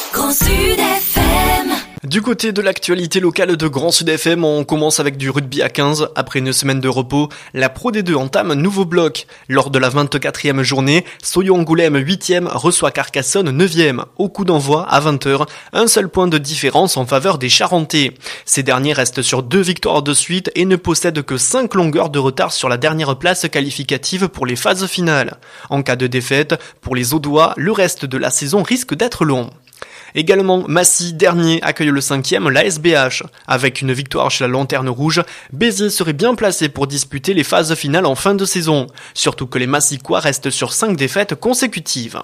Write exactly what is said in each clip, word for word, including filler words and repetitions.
Grand Sud F M. Du côté de l'actualité locale de Grand Sud F M, on commence avec du rugby à quinze. Après une semaine de repos, la Pro D deux entame un nouveau bloc. Lors de la vingt-quatrième journée, Soyo-Angoulême huitième reçoit Carcassonne neuvième. Au coup d'envoi, à vingt heures, un seul point de différence en faveur des Charentais. Ces derniers restent sur deux victoires de suite et ne possèdent que cinq longueurs de retard sur la dernière place qualificative pour les phases finales. En cas de défaite, pour les Audois, le reste de la saison risque d'être long. Également, Massy, dernier, accueille le cinquième, l'A S B H. Avec une victoire chez la Lanterne Rouge, Béziers serait bien placé pour disputer les phases finales en fin de saison. Surtout que les Massicois restent sur cinq défaites consécutives.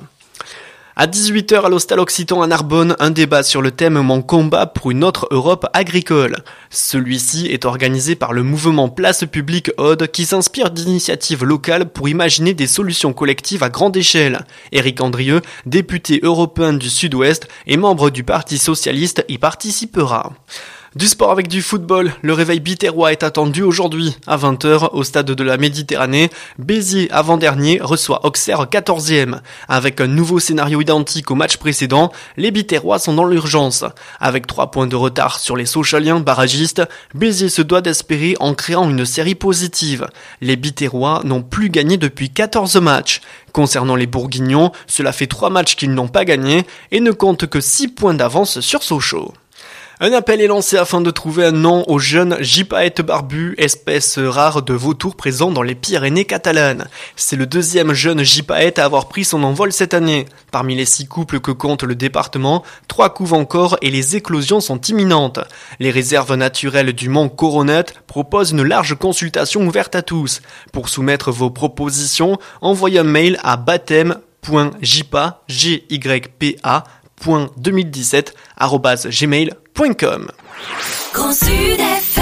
À dix-huit heures à l'Hostal Occitan à Narbonne, un débat sur le thème « Mon combat pour une autre Europe agricole ». Celui-ci est organisé par le mouvement Place Publique Aude qui s'inspire d'initiatives locales pour imaginer des solutions collectives à grande échelle. Éric Andrieux, député européen du Sud-Ouest et membre du Parti Socialiste, y participera. Du sport avec du football, le réveil biterrois est attendu aujourd'hui. À vingt heures, au stade de la Méditerranée, Béziers, avant-dernier, reçoit Auxerre quatorzième. Avec un nouveau scénario identique au match précédent, les biterrois sont dans l'urgence. Avec trois points de retard sur les Sochaliens barragistes, Béziers se doit d'espérer en créant une série positive. Les biterrois n'ont plus gagné depuis quatorze matchs. Concernant les Bourguignons, cela fait trois matchs qu'ils n'ont pas gagné et ne comptent que six points d'avance sur Sochaux. Un appel est lancé afin de trouver un nom au jeune gypaète barbu, espèce rare de vautour présent dans les Pyrénées catalanes. C'est le deuxième jeune gypaète à avoir pris son envol cette année. Parmi les six couples que compte le département, trois couvent encore et les éclosions sont imminentes. Les réserves naturelles du mont Coronette proposent une large consultation ouverte à tous. Pour soumettre vos propositions, envoyez un mail à baptême point j p a g y p a point deux mille dix-sept arobase gmail point com. Grand Sud F M.